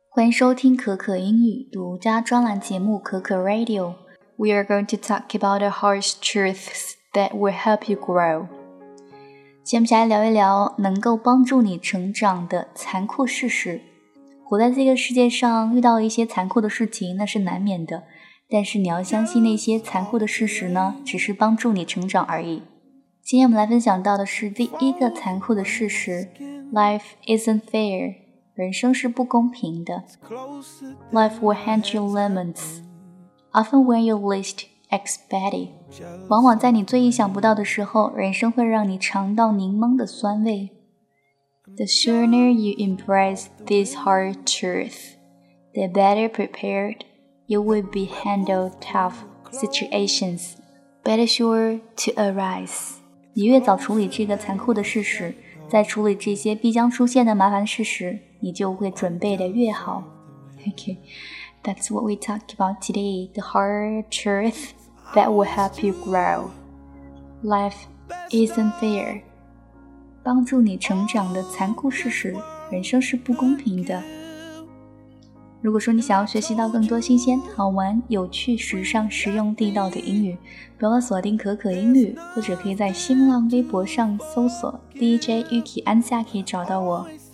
欢迎收听可可英语独家专栏节目可可 Radio。We are going to talk about the harsh truths that will help you grow。今天我们来聊一聊能够帮助你成长的残酷事实。活在这个世界上，遇到一些残酷的事情，那是难免的。但是你要相信那些残酷的事实呢，只是帮助你成长而已。今天我们来分享到的是第一个残酷的事实 ：Life isn't fair。人生是不公平的。Life will hand you lemons, often when you least expect it。往往在你最意想不到的时候，人生会让你尝到柠檬的酸味。The sooner you embrace this hard truth, the better prepared you will be handle tough situations, better sure to arise。你越早处理这个残酷的事实，在处理这些必将出现的麻烦事实，你就会准备得越好。Okay, that's what we talked about today, the hard truth that will help you grow. Life isn't fair. 帮助你成长的残酷事实，人生是不公平的。如果说你想要学习到更多新鲜、好玩、有趣、时尚、实用、地道的英语，不要锁定可可英语，或者可以在新浪微博上搜索 DJ Yuki 安夏可以找到我。